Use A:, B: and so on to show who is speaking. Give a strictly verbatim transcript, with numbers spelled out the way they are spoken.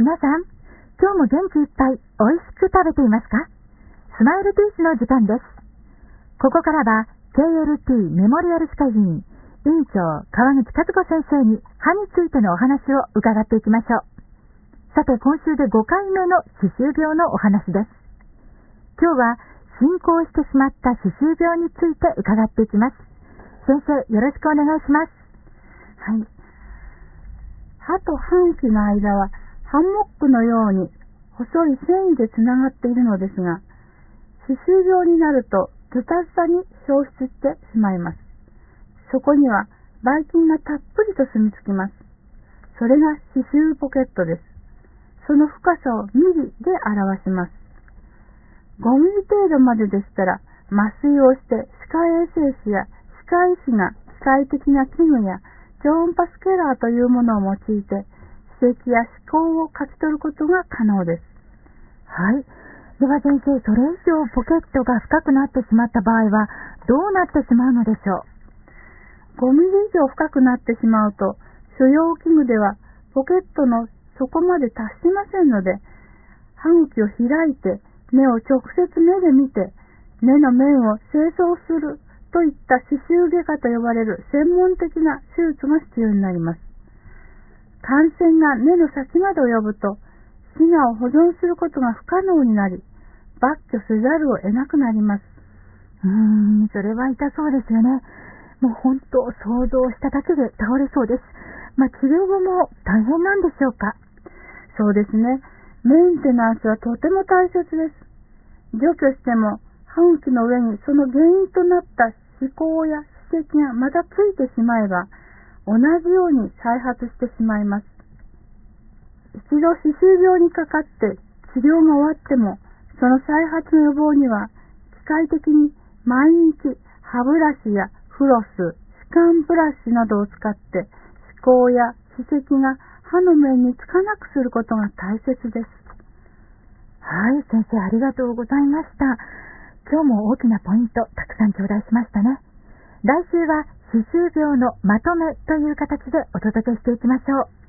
A: 皆さん、今日も元気いっぱいおいしく食べていますか？スマイルピースの時間です。ここからは ケーエルティー メモリアル歯科医院院長川口和子先生に歯についてのお話を伺っていきましょう。さて、今週でごかいめの歯周病のお話です。今日は進行してしまった歯周病について伺っていきます。先生、よろしくお願いします。
B: はい。歯と歯茎の間はハンモックのように細い繊維でつながっているのですが、歯周病になるとズタズタに消失してしまいます。そこにはばい菌がたっぷりと住み着きます。それが歯周ポケットです。その深さをミリで表します。ごミリ程度まででしたら、麻酔をして歯科衛生士や歯科医師が機械的な器具や超音波スケラーというものを用いて歯石や歯垢をかき取ることが可能です。
A: はい。では先生、それ以上ポケットが深くなってしまった場合はどうなってしまうのでしょ
B: う。ごミリ以上深くなってしまうと、所要器具ではポケットの底まで達しませんので、歯茎を開いて根を直接目で見て、根の面を清掃するといった歯周外科と呼ばれる専門的な手術が必要になります。感染が根の先まで及ぶと、歯牙を保存することが不可能になり、抜去せざるを得なくなります。
A: うーん、それは痛そうですよね。もう本当、想像しただけで倒れそうです。まあ、治療後も大変なんでしょうか？
B: そうですね。メンテナンスはとても大切です。除去しても歯茎の上にその原因となった歯垢や歯石がまたついてしまえば、同じように再発してしまいます。一度歯周病にかかって治療が終わっても、その再発の予防には機械的に毎日歯ブラシやフロス、歯間ブラシなどを使って歯垢や歯石が歯の面につかなくすることが大切です。
A: はい、先生ありがとうございました。今日も大きなポイントたくさん頂戴しましたね。来週は歯周病のまとめという形でお届けしていきましょう。